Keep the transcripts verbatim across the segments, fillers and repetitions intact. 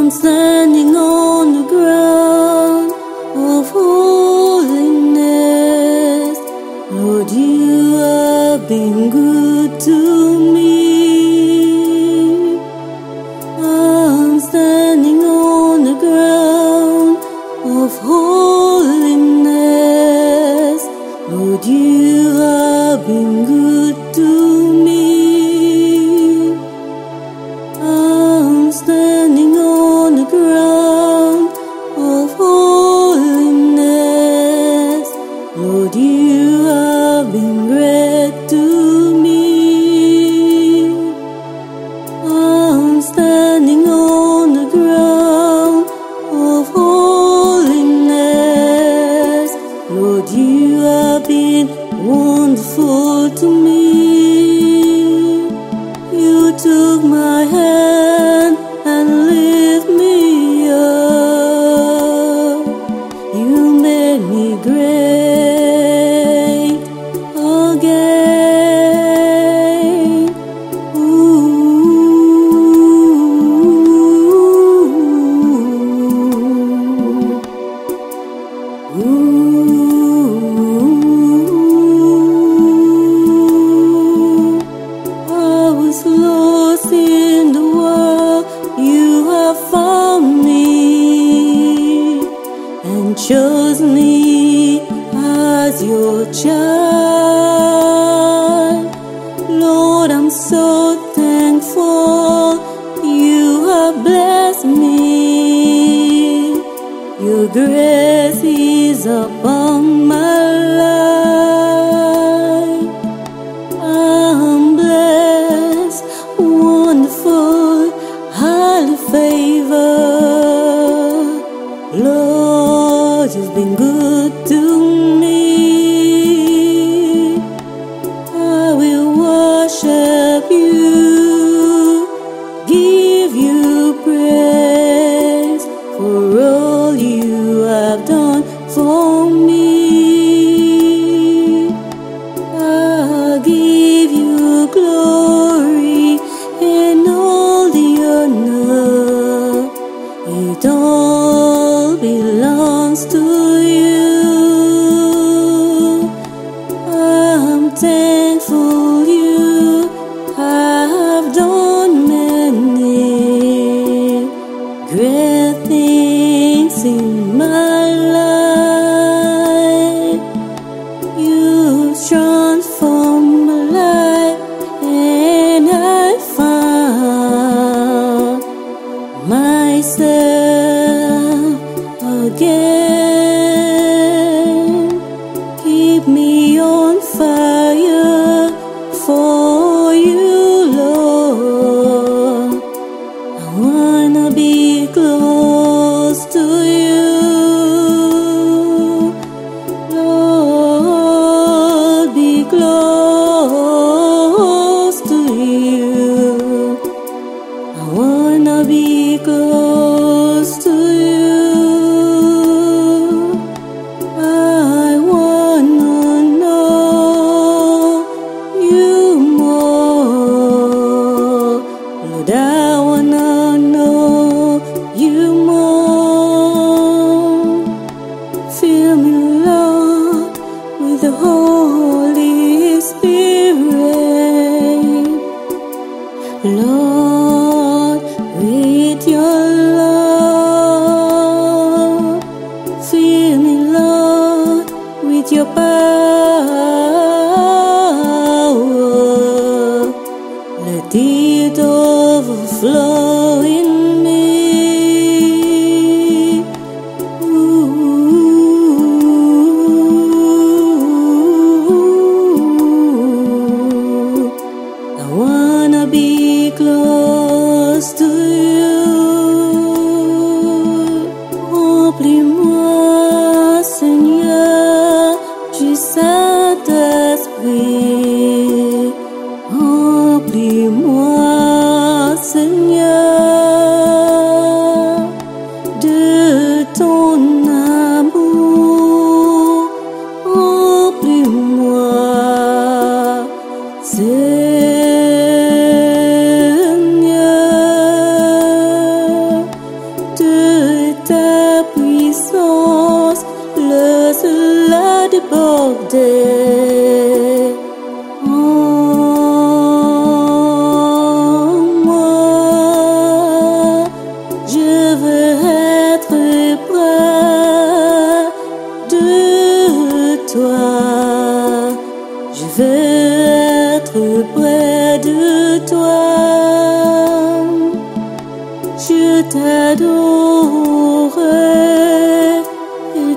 standing on the ground of holiness. Lord, you have been good to me. I'm standing on the ground of holiness. Lord, you have been good to me. I'm standing on the ground of holiness. Lord, you have been great to me. I'm standing on the ground of holiness. Lord, you have been wonderful to me. You took my hand and lift me up. You made me great again. Ooh. Ooh. I was lost in the world. You have found me and chose me as your child. Lord, I'm so thankful you have blessed me. Your grace is upon my life. I'm blessed, wonderful, highly favored. Lord, you've been good to me. I will worship you, give you praise for all you have done for me. I'll give you glory and all the honor. It all belongs to you. I'm thankful you have done many great things in my life. You transformed my life, and I found myself again. Keep me on fire for you, Lord. I wanna be close to you, Lord, be close to you. I wanna be close to you. I wanna know you more. Lord, I wanna know you more. Fill me, Lord, with the Holy Spirit. Lord, with your love. Fill me, Lord, with your power. Let it overflow in me. Ooh. I wanna be close to you. t'adorer et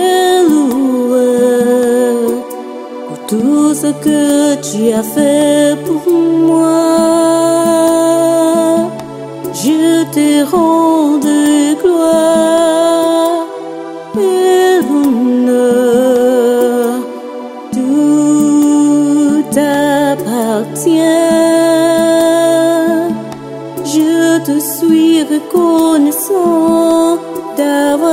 t'élouer pour tout ce que tu as fait pour moi. Je te rendu gloire et l'honneur, tout t'appartient. Je te suis reconnaissant d'avoir